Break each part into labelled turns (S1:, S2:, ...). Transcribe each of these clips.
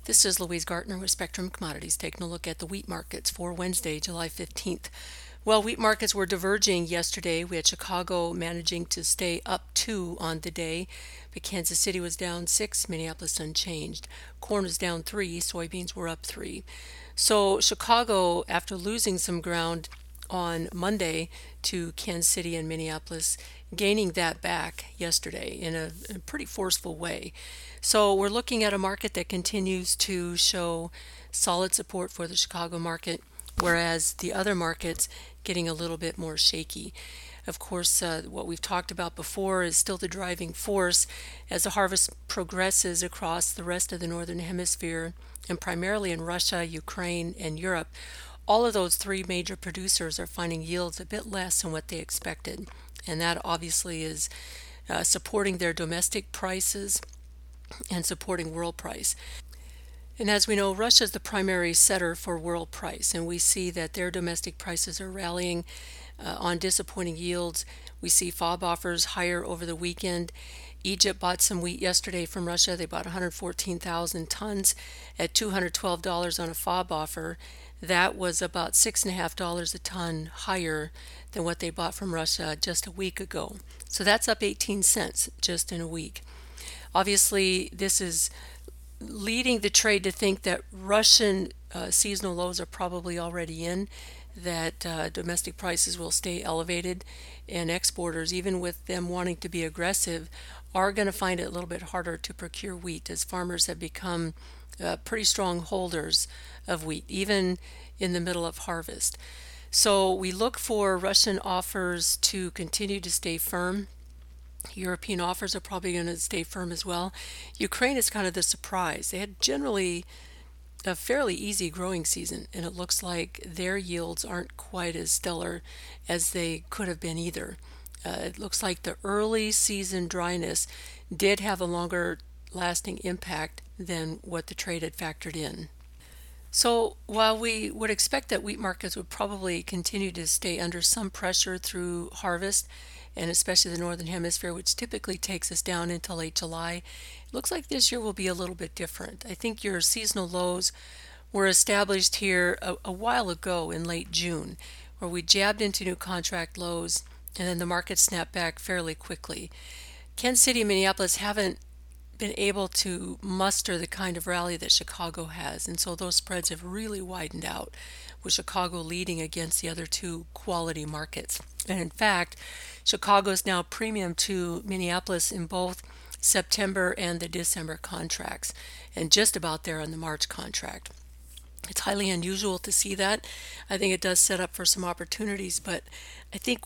S1: This is Louise Gartner with Spectrum Commodities taking a look at the wheat markets for Wednesday, July 15th. Well, wheat markets were diverging yesterday. We had Chicago managing to stay up 2 on the day, but Kansas City was down 6, Minneapolis unchanged. Corn was down 3, soybeans were up 3. So Chicago, after losing some ground on Monday to Kansas City and Minneapolis, gaining that back yesterday in a pretty forceful way. So we're looking at a market that continues to show solid support for the Chicago market, whereas the other markets getting a little bit more shaky. Of course, what we've talked about before is still the driving force as the harvest progresses across the rest of the Northern Hemisphere and primarily in Russia, Ukraine, and Europe. All of those three major producers are finding yields a bit less than what they expected, and that obviously is supporting their domestic prices and supporting world price. And as we know, Russia is the primary setter for world price, and we see that their domestic prices are rallying on disappointing yields. We see FOB offers higher over the weekend. Egypt bought some wheat yesterday from Russia. They bought 114,000 tons at $212 on a FOB offer. That was about $6.50 a ton higher than what they bought from Russia just a week ago. So that's up 18 cents just in a week. Obviously, this is leading the trade to think that Russian seasonal lows are probably already in, that domestic prices will stay elevated, and exporters, even with them wanting to be aggressive, are going to find it a little bit harder to procure wheat as farmers have become pretty strong holders of wheat, even in the middle of harvest. So we look for Russian offers to continue to stay firm. European offers are probably going to stay firm as well. Ukraine is kind of the surprise. They had generally a fairly easy growing season, and it looks like their yields aren't quite as stellar as they could have been either. It looks like the early season dryness did have a longer lasting impact than what the trade had factored in. So while we would expect that wheat markets would probably continue to stay under some pressure through harvest, and especially the Northern Hemisphere, which typically takes us down into late July, it looks like this year will be a little bit different. I think your seasonal lows were established here a while ago in late June, where we jabbed into new contract lows, and then the market snapped back fairly quickly. Kansas City and Minneapolis haven't been able to muster the kind of rally that Chicago has, and so those spreads have really widened out, with Chicago leading against the other two quality markets. And in fact, Chicago is now premium to Minneapolis in both September and the December contracts, and just about there on the March contract. It's highly unusual to see that. I think it does set up for some opportunities, but I think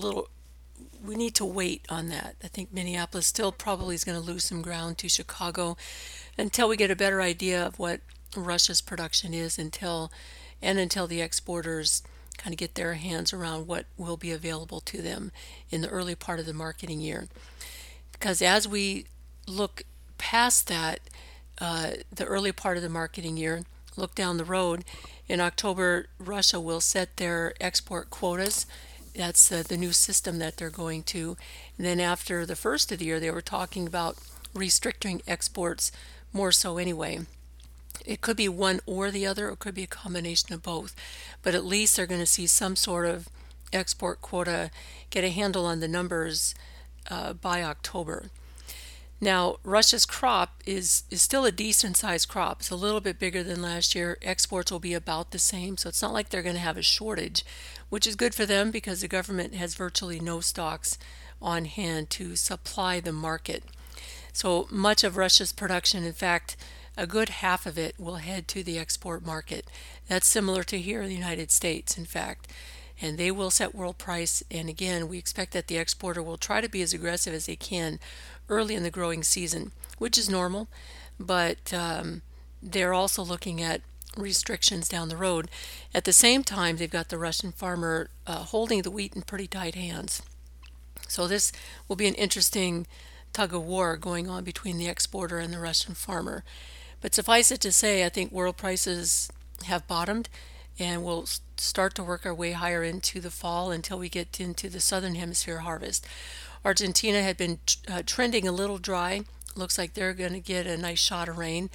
S1: we need to wait on that. I think Minneapolis still probably is going to lose some ground to Chicago until we get a better idea of what Russia's production is until the exporters kind of get their hands around what will be available to them in the early part of the marketing year. Because as we look past that, the early part of the marketing year, look down the road, in October, Russia will set their export quotas. That's the new system that they're going to. And then after the first of the year, they were talking about restricting exports more so anyway. It could be one or the other, or it could be a combination of both. But at least they're going to see some sort of export quota, get a handle on the numbers by October. Now, Russia's crop is still a decent sized crop. It's a little bit bigger than last year. Exports will be about the same, so it's not like they're going to have a shortage, which is good for them because the government has virtually no stocks on hand to supply the market. So much of Russia's production, in fact, a good half of it will head to the export market. That's similar to here in the United States, in fact. And they will set world price. And again, we expect that the exporter will try to be as aggressive as they can early in the growing season, which is normal. But they're also looking at restrictions down the road. At the same time, they've got the Russian farmer holding the wheat in pretty tight hands. So this will be an interesting tug of war going on between the exporter and the Russian farmer. But suffice it to say, I think world prices have bottomed and we'll start to work our way higher into the fall until we get into the southern hemisphere harvest. Argentina had been trending a little dry. Looks like they're going to get a nice shot of rain.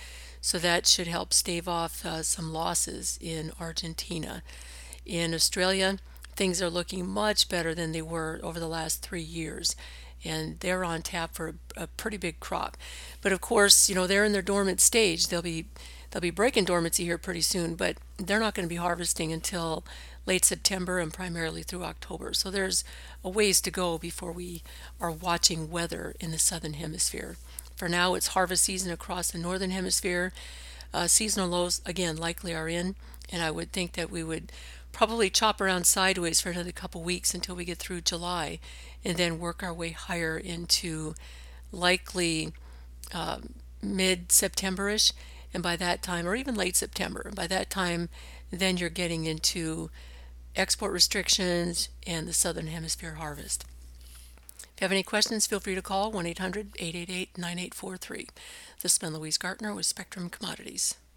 S1: So that should help stave off some losses in Argentina. In Australia, things are looking much better than they were over the last 3 years. And they're on tap for a pretty big crop. But of course, they're in their dormant stage. They'll be breaking dormancy here pretty soon, but they're not going to be harvesting until late September and primarily through October. So there's a ways to go before we are watching weather in the southern hemisphere. For now, it's harvest season across the northern hemisphere. Seasonal lows, again, likely are in, and I would think that we would probably chop around sideways for another couple weeks until we get through July, and then work our way higher into likely mid-September-ish, and by that time, or even late September, by that time, then you're getting into export restrictions and the southern hemisphere harvest. If you have any questions, feel free to call 1-800-888-9843. This has been Louise Gartner with Spectrum Commodities.